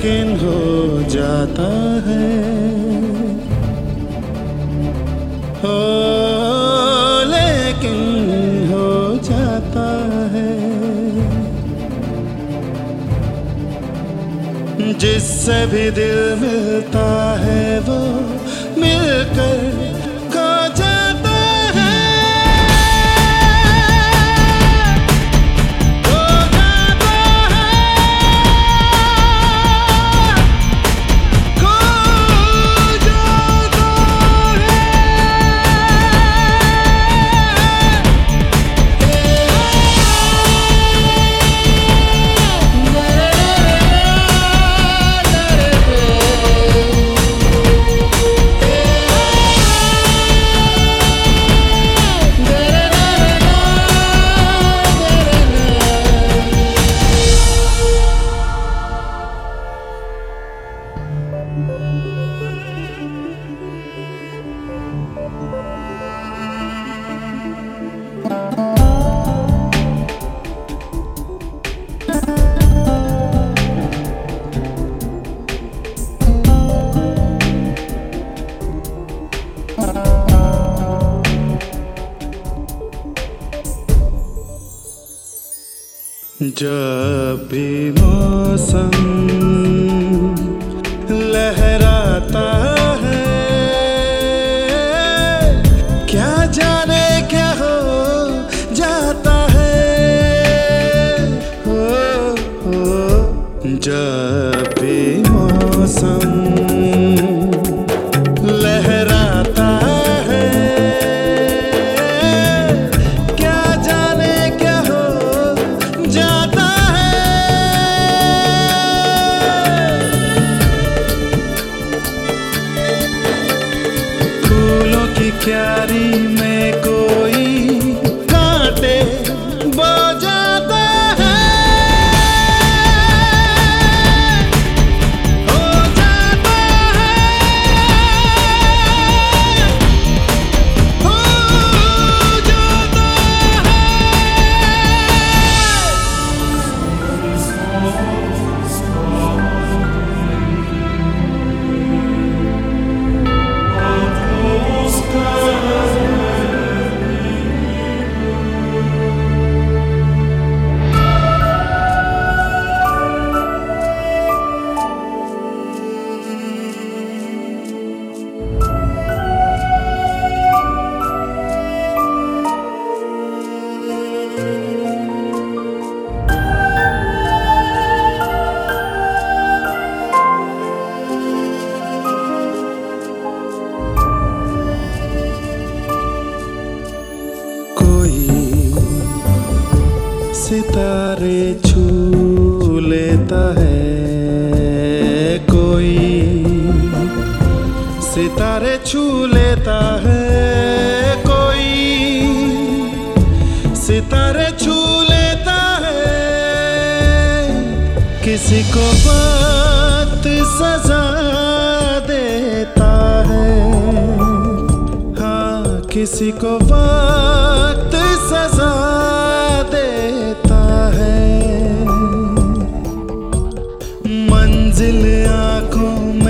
लेकिन हो जाता है, हो लेकिन हो जाता है। जिससे भी दिल मिलता है वो मिलकर खो जाता है, खो जाता है, खो जाता जब भी मौसम लहराता है, क्या जाने क्या हो जाता है, हो जब भी मौसम लहराता है, क्या जाने क्या हो जाता है। फूलों की क्यारी में कोई कांटे बो जाता है, हो जाता है, हो जाता है। सितारे छू लेता है, कोई सितारे छू लेता है, कोई सितारे छू लेता है। किसी को वक्त सजा देता है, हाँ किसी को वक्त सजा देता है। मंजिल आँखों